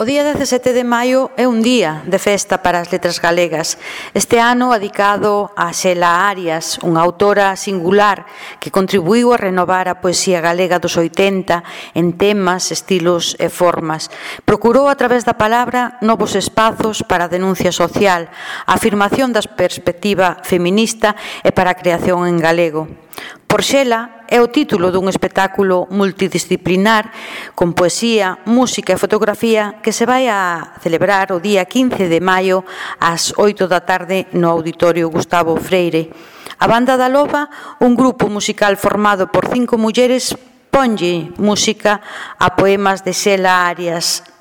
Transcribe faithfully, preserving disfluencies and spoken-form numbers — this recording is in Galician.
O día dezasete de maio é un día de festa para as letras galegas. Este ano dedicado a Xela Arias, unha autora singular que contribuiu a renovar a poesía galega dos oitenta en temas, estilos e formas. Procurou a través da palabra novos espazos para a denuncia social, a afirmación da perspectiva feminista e para a creación en galego. Por Xela é o título dun espectáculo multidisciplinar con poesía, música e fotografía que se vai a celebrar o día quince de maio ás oito da tarde no Auditorio Gustavo Freire. A Banda da Loba, un grupo musical formado por cinco mulleres, ponlle música a poemas de Xela Arias.